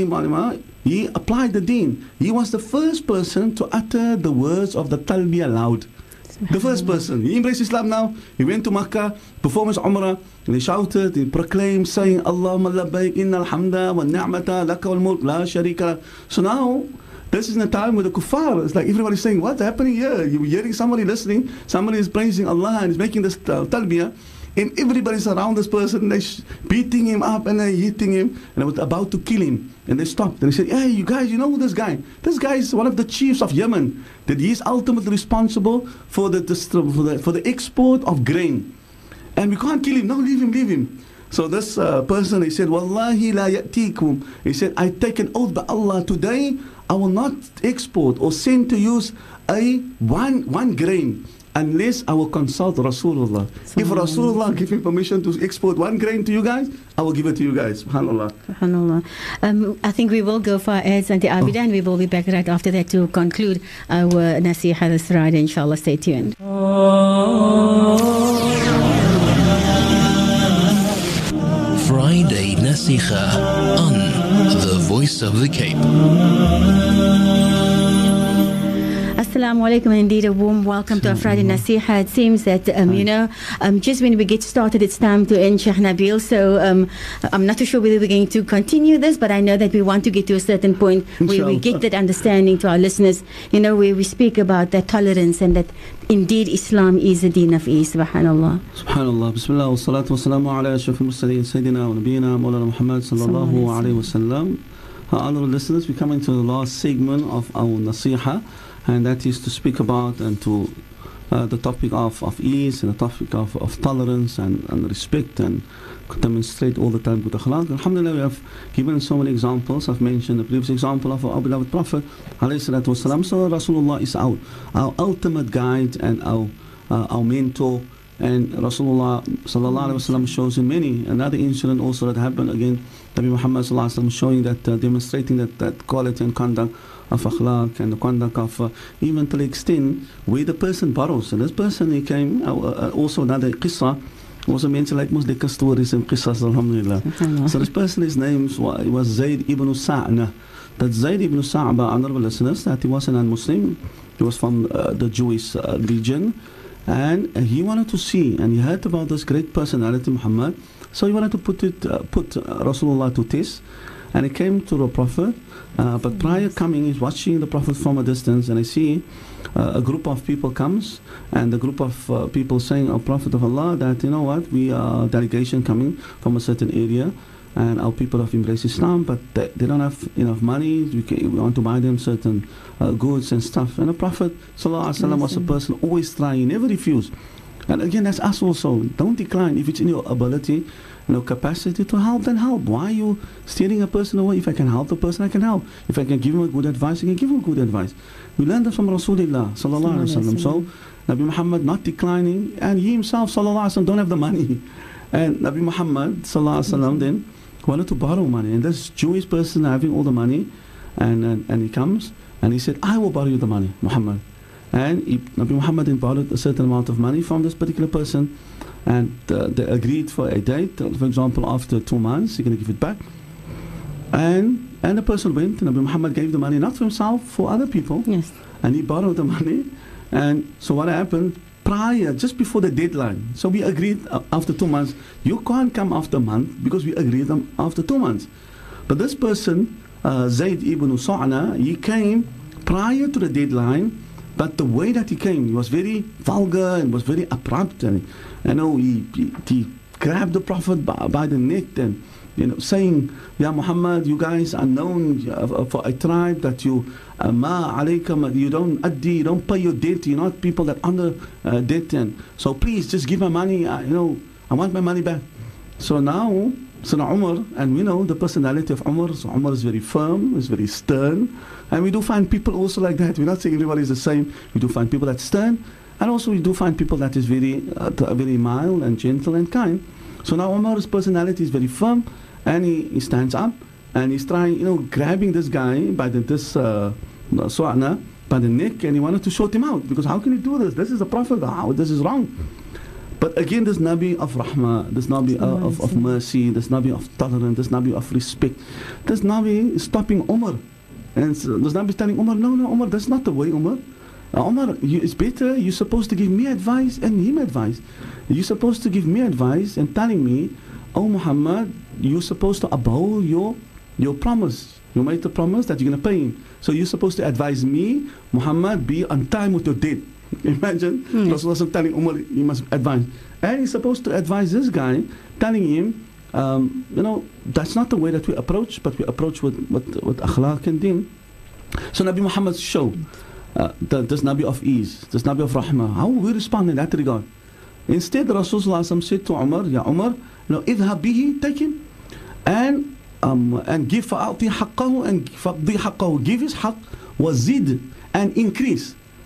he applied the deen. He was the first person to utter the words of the talbiyah aloud. The first person. He embraced Islam now. He went to Makkah, performed his Umrah, and he shouted, he proclaimed, saying, Allahumma labbaik, inna alhamda wa ni'mata laka wal mulk la sharika. So now, this is in a time with the kuffar. It's like everybody's saying, what's happening here? You're hearing somebody listening, somebody is praising Allah and is making this uh, talbiyah. And everybody's around this person, they're beating him up and they're hitting him, and they were about to kill him. And they stopped and they said, hey, you guys, you know this guy? This guy is one of the chiefs of Yemen, that he is ultimately responsible for the, for the, for the export of grain. And we can't kill him. No, leave him, leave him. So this uh, person, he said, Wallahi la ya'tikum. He said, I take an oath by Allah, today I will not export or send to use a one, one grain. unless I will consult Rasulullah. If Rasulullah give me permission to export one grain to you guys, I will give it to you guys. SubhanAllah. SubhanAllah. Um, I think we will go for ads and the Abida, oh. and we will be back right after that to conclude our Nasiha this Friday. Inshallah, stay tuned. Friday Nasiha on the Voice of the Cape. Assalamu alaikum, and indeed a warm welcome to our Friday Nasiha. It seems that, um, you know, um, just when we get started, it's time to end, Sheikh Nabil. So um, I'm not too sure whether we're going to continue this, but I know that we want to get to a certain point where we get that understanding to our listeners, you know, where we speak about that tolerance and that indeed Islam is a deen of ease. Subhanallah. Subhanallah. Bismillah wa salatu wa salamu ala ashrafil mursaleen Sayyidina wa Nabiyina Mawlana Muhammad sallallahu alayhi wa sallam. Our honorable listeners, we're coming to the last segment of our Nasiha, and that is to speak about and to uh, the topic of, of ease and the topic of, of tolerance and, and respect, and demonstrate all the time good akhlaq. Alhamdulillah, we have given so many examples. I've mentioned the previous example of our beloved Prophet alayhi salatu wasalam. So Rasulullah is our, our ultimate guide and our, uh, our mentor. And Rasulullah sallallahu alaihi wasallam shows in many. Another incident also that happened again, Nabi Muhammad sallallahu alaihi wasallam showing that, uh, demonstrating that, that quality and conduct of akhlaq and the conduct of, uh, even to the extent where the person borrows. And this person, he came, uh, uh, also another qissa, also mentioned like most of stories and qissas, alhamdulillah. So this person, his name was Zayd ibn Sa'na. That Zayd ibn Sa'ba, honorable listeners, that he was a non-Muslim. He was from uh, the Jewish uh, region. And uh, he wanted to see, and he heard about this great personality, Muhammad. So he wanted to put it, uh, put uh, Rasulullah to test. And he came to the Prophet. Uh, but prior coming, he's watching the Prophet from a distance, and I see uh, a group of people comes, and the group of uh, people saying, "O Prophet of Allah, that you know what, we are a delegation coming from a certain area, and our people have embraced Islam, but they, they don't have enough money. We, can, we want to buy them certain uh, goods and stuff." And the Prophet sallallahu alaihi wasallam was a person always trying, he never refused. And again, that's us also. Don't decline if it's in your ability, no capacity to help, then help. Why are you steering a person away? If I can help the person, I can help. If I can give him a good advice, I can give him good advice. We learned that from Rasulullah sallallahu alaihi wasallam. So Nabi Muhammad not declining, and he himself sallallahu alaihi wasallam don't have the money. And Nabi Muhammad sallallahu alaihi wasallam then wanted to borrow money, and this Jewish person having all the money, and and, and he comes and he said, "I will borrow you the money, Muhammad." And he, Nabi Muhammad then borrowed a certain amount of money from this particular person. And uh, they agreed for a date. For example, after two months, you're going to give it back. And and the person went, and Nabi Muhammad gave the money not for himself, for other people. Yes. And he borrowed the money. And so what happened prior, just before the deadline. So we agreed uh, after two months. You can't come after a month because we agreed them after two months. But this person, uh, Zayd ibn Sa'na, he came prior to the deadline. But the way that he came, he was very vulgar and was very abrupt, and you know he, he, he grabbed the Prophet by, by the neck and you know saying, "Ya Muhammad, you guys are known uh, for a tribe that you uh, ma alaykum, you don't addi, you don't pay your debt, you're not people that under uh, debt, and so please just give my money. Uh, you know I want my money back." So now, so now Umar, and we know the personality of Umar. So Umar is very firm, is very stern. And we do find people also like that. We're not saying everybody is the same. We do find people that stern, and also we do find people that is very, uh, very mild and gentle and kind. So now Umar's personality is very firm, and he, he stands up, and he's trying, you know, grabbing this guy by the this uh, Su'ana by the neck, and he wanted to short him out because how can he do this? This is the Prophet. How this is wrong. But again, this Nabi of Rahmah, this Nabi uh, of, of mercy, this Nabi of tolerance, this Nabi of respect, this Nabi is stopping Umar. And so this Nabi is telling Umar, no, no, Umar, that's not the way, Umar. Uh, Umar, you, it's better, you're supposed to give me advice and him advice. You're supposed to give me advice and telling me, "Oh Muhammad, you're supposed to uphold your, your promise. You made the promise that you're going to pay him. So you're supposed to advise me, Muhammad, be on time with your debt." Imagine, mm. Rasulullah telling Umar, you must advise. And he's supposed to advise this guy, telling him, um, you know, that's not the way that we approach, but we approach with, with, with akhlaq and deen. So Nabi Muhammad showed uh, the, this Nabi of ease, this Nabi of rahmah. How we respond in that regard? Instead, Rasulullah said to Umar, "Ya Umar, no, idhab bihi, take him, and um, and give fa'ati haqqahu, and fa'di haqqahu, give his haqq, wazid, and increase."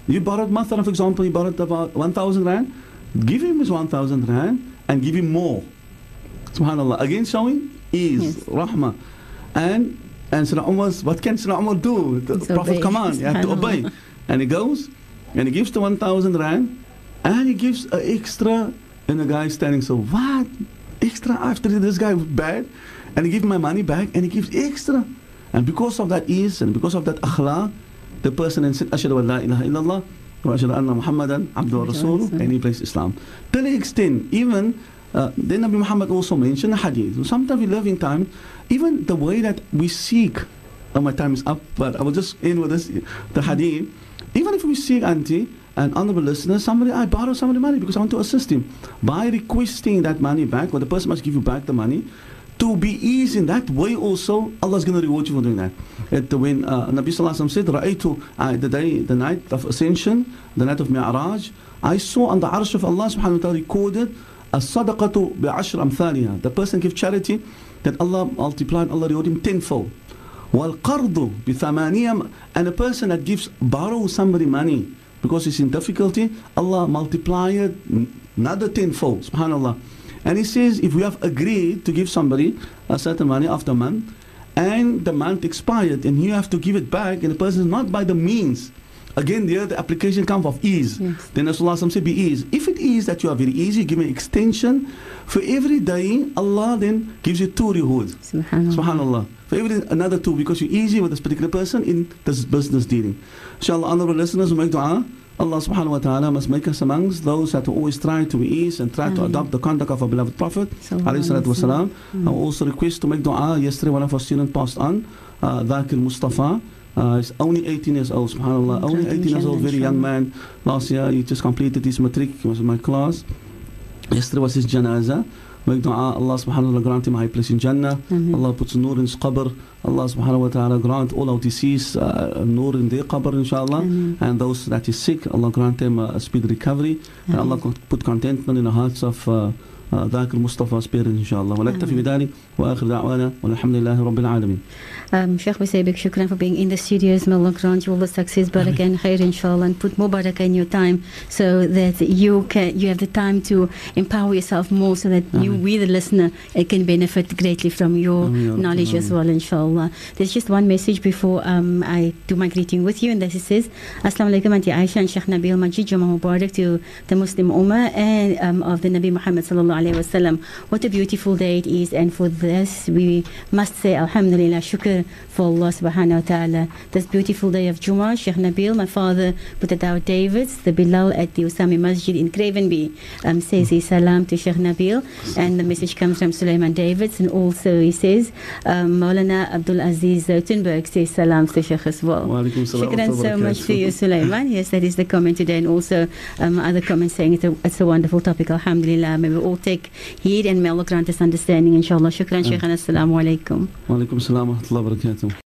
You borrowed, Mathalan, for example, you borrowed about one thousand rand, give him his one thousand rand and give him more. Subhanallah. Again showing ease, yes. rahmah. And and Sayyidina Umar, what can Sayyidina Umar do? The it's Prophet obey. command, you have to obey. And he goes and he gives the one thousand rand and he gives an extra, and the guy standing, so what? Extra after this guy was bad? And he gives my money back and he gives extra. And because of that ease and because of that akhlaq, the person then said, Ashhadu an la ilaha illallah wa ashhadu anna Muhammadan abduhu wa rasuluh, and he placed Islam. To the extent, even uh, then Nabi Muhammad also mentioned a hadith. So sometimes we live in time, even the way that we seek, oh, my time is up, but I will just end with this, the hadith. Even if we seek, auntie, and honorable listeners, somebody, I borrow somebody money because I want to assist him. By requesting that money back, or the person must give you back the money, to be easy in that way also, Allah is going to reward you for doing that. It, when uh, Nabi Sallallahu Alaihi Wasallam said, Ra'aytu, uh, the day, the night of Ascension, the night of Mi'raj, I saw on the Arsh of Allah Subhanahu wa Ta'ala recorded, As-sadaqatu bi'ashr amthaliha. The person gives charity that Allah multiplied, Allah reward him tenfold. Wal-qardu bi-thamaniyam, and a person that gives, borrow somebody money because he's in difficulty, Allah multiply it another tenfold. Subhanallah. And he says, if we have agreed to give somebody a certain money after a month, and the month expired, and you have to give it back, and the person is not by the means, again, there the application comes of ease. Yes. Then Rasulullah said, be ease. If it is that you are very easy, give me extension. For every day, Allah then gives you two rewards. Subhanallah. Subhanallah. For every another two, because you're easy with this particular person in this business dealing. Inshallah, honorable listeners, we make dua. Allah subhanahu wa ta'ala must make us amongst those that always try to be ease and try Ameen. to adopt the conduct of our beloved Prophet alayhi salatu wasalam. I also request to make dua. Yesterday one of our students passed on, uh, Dhakir Mustafa. Uh, he's only eighteen years old, subhanallah. Only eighteen years old, very young man. Last year he just completed his matric, he was in my class. Yesterday was his janazah. Make dua, Allah subhanahu wa ta'ala grant him a high place in Jannah. Mm-hmm. Allah puts nur in his qabr. Allah subhanahu wa ta'ala grant all our deceased uh, nur in their qabr, inshallah. Mm-hmm. And those that is sick, Allah grant them uh, a speedy recovery. Mm-hmm. And Allah put contentment in the hearts of uh, uh, Dhakir Mustafa's parents, inshallah. Wa naktafi bidhalik wa akhir da'wana wa alhamdulillahi rabbil alameen. Um, Sheikh, we say big shukran for being in the studios. May Allah grant you all the success, barakah and khair, inshallah, and put more barakah in your time so that you can you have the time to empower yourself more, so that Ameen. you, we the listener, uh, can benefit greatly from your Ameen. knowledge Ameen. as well, inshallah. There's just one message before um, I do my greeting with you, and this it says, Assalamu alaikum, Auntie Aisha and Sheikh Nabil Majid, Jummah Mubarak to the Muslim Ummah and um, of the Nabi Muhammad sallallahu alaihi wasallam. What a beautiful day it is, and for this we must say Alhamdulillah, shukr for Allah subhanahu wa ta'ala. This beautiful day of Jummah, Sheikh Nabil, my father, Buddha Dawud Davids, the Bilal at the Usami Masjid in Cravenby, um, says his salam to Sheikh Nabil, and the message comes from Sulaiman Davids, and also he says um, Maulana Abdul Aziz Zoutenberg says salam to Sheikh as well. Shukran so much to you, Sulaiman. Yes, that is the comment today, and also um, other comments saying it's a, it's a wonderful topic. Alhamdulillah, may we all take heed and may Allah grant us understanding, inshallah. Shukran, Sheikh, and assalamu alaikum. Wa alaikum assalam wa rahmatullahi wa barakatuh.